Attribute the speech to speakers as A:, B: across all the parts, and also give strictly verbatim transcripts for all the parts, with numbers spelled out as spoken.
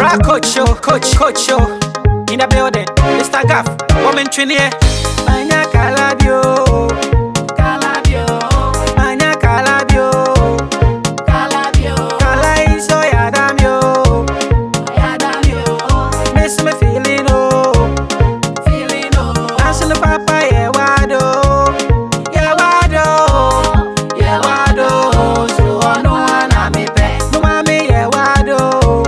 A: Ah, coach show, coach, coach show. In the building, Mister Gaff, woman trainer. Manya Calabio, Calabio, Manya Calabio, Calabio, Calaiso Yadamio, Yadamio. Miss me feeling oh, feeling oh. Answer the papa, yeah, wado, yeah, wado, yeah, wado. So I know I'm a pet. No, mommy, yeah, wado.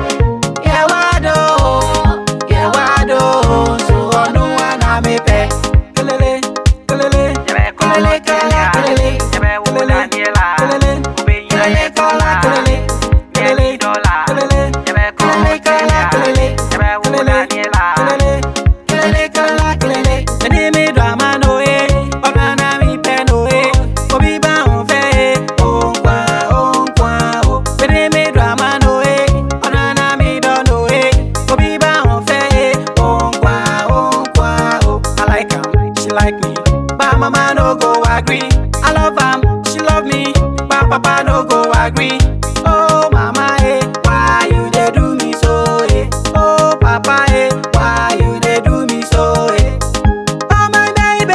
A: Like me, but mama no go agree. I love am, she love me, but papa no go agree. Oh mama, eh, why you dey do me so, eh? Oh papa, eh, why you dey do me so, eh? Oh my baby,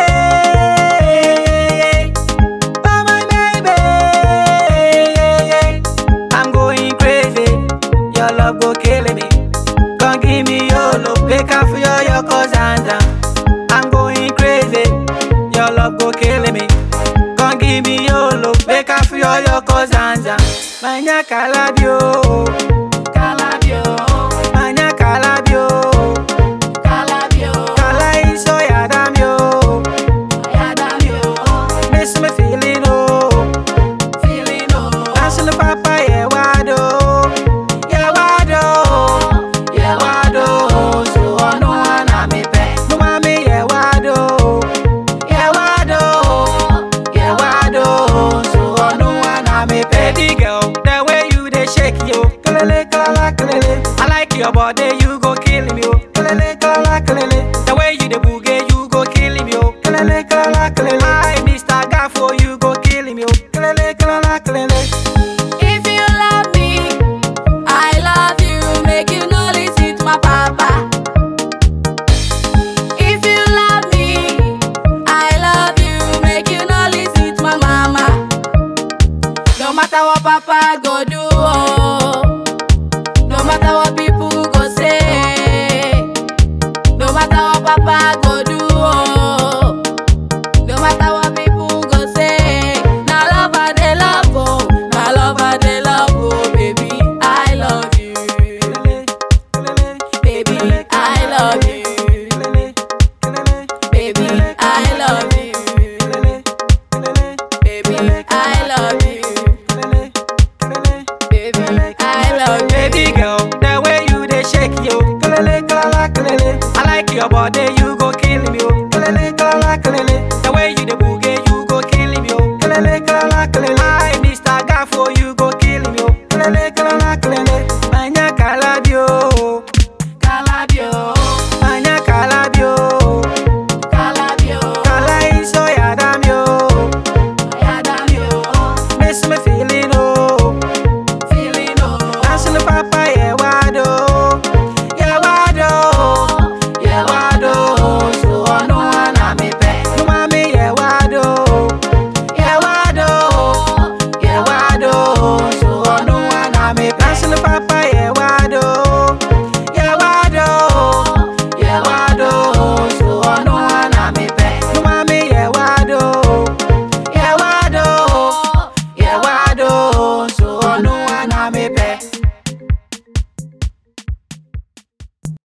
A: oh my baby, I'm going crazy. Your love go kill me. Come give me your love, make up for your your cousin. I'm going crazy, your love go kill me. Come give me your love, make up for your, your cousins. Manya Calabio, Calabio, Manya Calabio, Calabio, Calaiso Yadamio, Yadamio. Miss me feeling oh, feeling oh. Answer the papa, yeah, wado, yeah, wado, yeah, wado. So I know I'm a pet. No, mommy, yeah, wado, yeah, wado, yeah, wado. So I know I'm a petty girl. The way you they shake yo, kalele, kalala, kalele. I like your body, you go kill me yo, kalele, kalala, kalele. The way you the boogie, you go kill me yo, kalele, kalala, kalele. I Mister Gaffo, you go kill me yo, kalele, kalala, kalele.
B: If you love me, I love you. Make you no listen to my papa. If you love me, I love you. Make you no listen to my mama. No matter what papa go do, oh. No matter what people go say. No matter what papa go do, oh. No matter what people go say. Now love her, they love, oh. Now love her, they love, oh. Baby, I love you. Baby, I love you. Baby, I love you. Baby, I love you. Baby, I love you.
A: Baby girl, the way you they shake yo, kalele, kalala, kalele. I like your body, you go kill me yo, kalele, kalala, kalele. The way you the boogie, you go kill me yo, kalele, kalala, kalele. I Mister Gaffo, you go kill me yo, kalele, kalala, kalele.